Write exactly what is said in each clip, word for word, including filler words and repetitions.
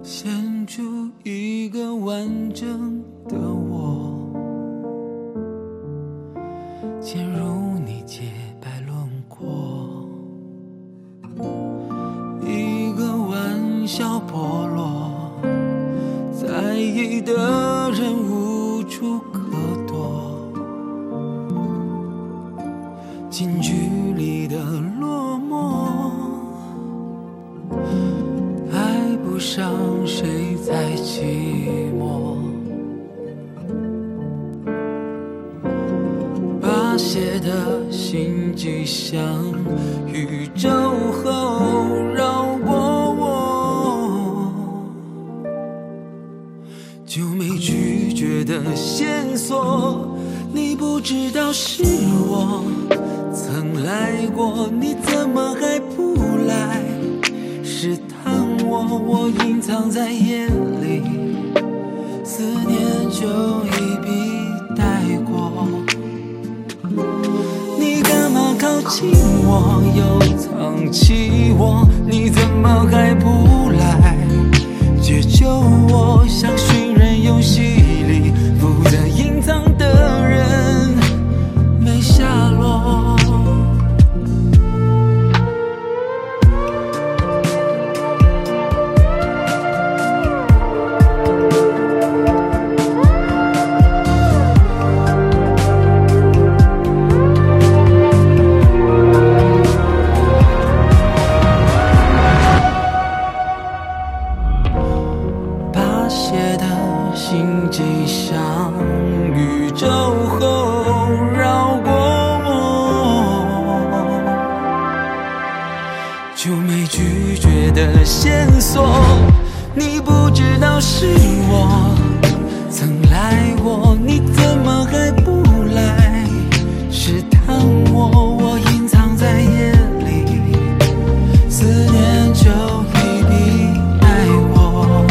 献出一个完整的我，潜入你洁白轮廓，一个玩笑剥落，在意的人无处可躲，近距离的落寞，爱不上谁在寂寞，把写的信迹向宇宙后绕过我，就没拒绝的线索，你不知道是我曾来过，你怎么还不来试探我，我隐藏在夜里，思念就一笔带过，你干嘛靠近我又藏起我，你怎么还不来解救我，像寻人游戏里负责隐藏的人没下落，写的信迹向宇宙后绕过我，就没拒绝的线索，你不知道是我曾来过，你怎么还不来试探我，我隐藏在夜里，思念就一笔带过，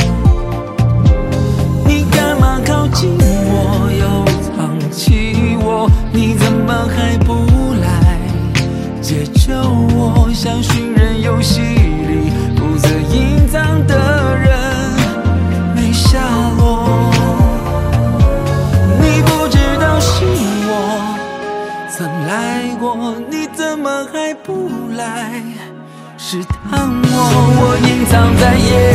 紧我又藏起我，你怎么还不来解救我，像寻人游戏里负责隐藏的人没下落，你不知道是我曾来过，你怎么还不来试探我，我隐藏在夜